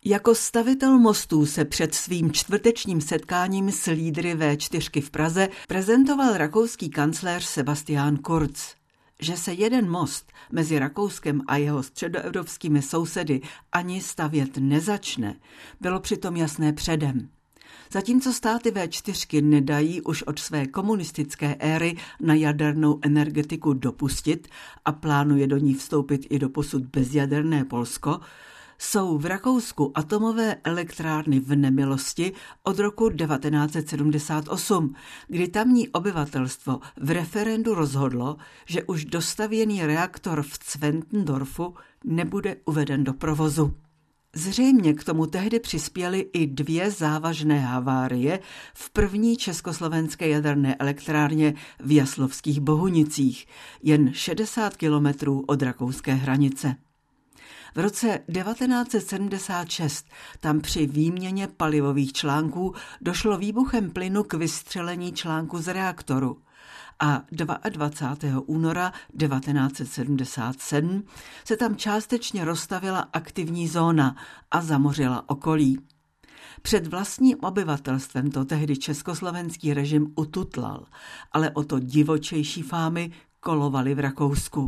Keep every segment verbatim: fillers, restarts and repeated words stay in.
Jako stavitel mostů se před svým čtvrtečním setkáním s lídry vé čtyři v Praze prezentoval rakouský kancléř Sebastian Kurz. Že se jeden most mezi Rakouskem a jeho středoevropskými sousedy ani stavět nezačne, bylo přitom jasné předem. Zatímco státy vé čtyři nedají už od své komunistické éry na jadernou energetiku dopustit a plánuje do ní vstoupit i doposud bezjaderné Polsko, jsou v Rakousku atomové elektrárny v nemilosti od roku devatenáct set sedmdesát osm, kdy tamní obyvatelstvo v referendu rozhodlo, že už dostavěný reaktor v Zwentendorfu nebude uveden do provozu. Zřejmě k tomu tehdy přispěly i dvě závažné havárie v první československé jaderné elektrárně v Jaslovských Bohunicích, jen šedesát kilometrů od rakouské hranice. V roce devatenáct set sedmdesát šest tam při výměně palivových článků došlo výbuchem plynu k vystřelení článku z reaktoru a dvacátého druhého února devatenáct set sedmdesát sedm se tam částečně rozstavila aktivní zóna a zamořila okolí. Před vlastním obyvatelstvem to tehdy československý režim ututlal, ale o to divočejší fámy kolovaly v Rakousku.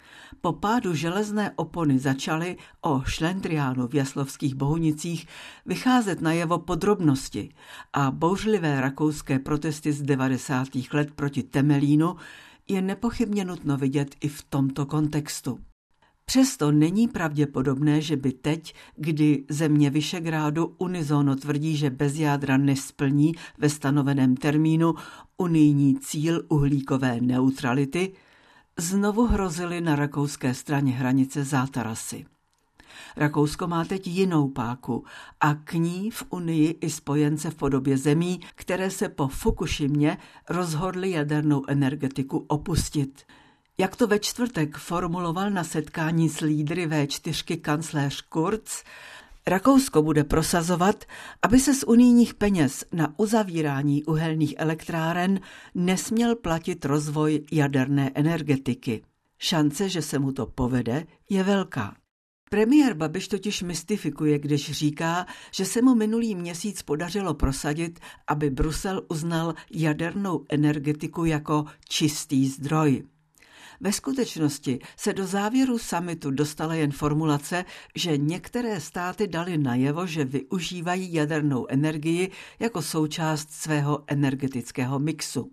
Po pádu železné opony začaly o šlendriánu v Jaslovských Bohunicích vycházet najevo podrobnosti a bouřlivé rakouské protesty z devadesátých let proti Temelínu je nepochybně nutno vidět i v tomto kontextu. Přesto není pravděpodobné, že by teď, kdy země Visegrádu unisono tvrdí, že bez jádra nesplní ve stanoveném termínu unijní cíl uhlíkové neutrality, znovu hrozily na rakouské straně hranice zátarasy. Rakousko má teď jinou páku a k ní v Unii i spojence v podobě zemí, které se po Fukušimě rozhodly jadernou energetiku opustit. Jak to ve čtvrtek formuloval na setkání s lídry vé čtyři kancléř Kurz, Rakousko bude prosazovat, aby se z unijních peněz na uzavírání uhelných elektráren nesměl platit rozvoj jaderné energetiky. Šance, že se mu to povede, je velká. Premiér Babiš totiž mystifikuje, když říká, že se mu minulý měsíc podařilo prosadit, aby Brusel uznal jadernou energetiku jako čistý zdroj. Ve skutečnosti se do závěru summitu dostala jen formulace, že některé státy dali najevo, že využívají jadernou energii jako součást svého energetického mixu.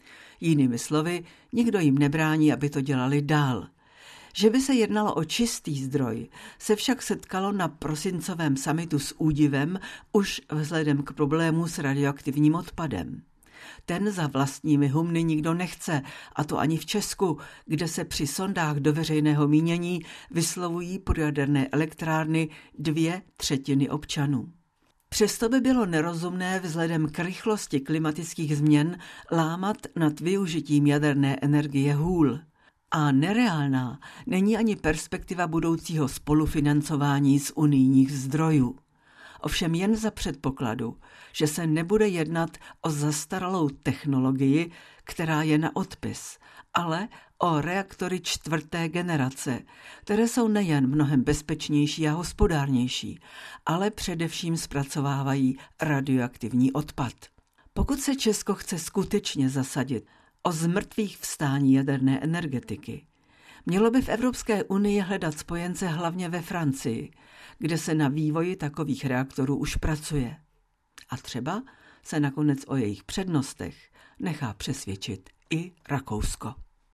Jinými slovy, nikdo jim nebrání, aby to dělali dál. Že by se jednalo o čistý zdroj, se však setkalo na prosincovém summitu s údivem už vzhledem k problému s radioaktivním odpadem. Ten za vlastními humny nikdo nechce, a to ani v Česku, kde se při sondách do veřejného mínění vyslovují pro jaderné elektrárny dvě třetiny občanů. Přesto by bylo nerozumné vzhledem k rychlosti klimatických změn lámat nad využitím jaderné energie hůl. A nereálná není ani perspektiva budoucího spolufinancování z unijních zdrojů. Ovšem jen za předpokladu, že se nebude jednat o zastaralou technologii, která je na odpis, ale o reaktory čtvrté generace, které jsou nejen mnohem bezpečnější a hospodárnější, ale především zpracovávají radioaktivní odpad. Pokud se Česko chce skutečně zasadit o zmrtvých vstání jaderné energetiky, mělo by v Evropské unii hledat spojence hlavně ve Francii, kde se na vývoji takových reaktorů už pracuje. A třeba se nakonec o jejich přednostech nechá přesvědčit i Rakousko.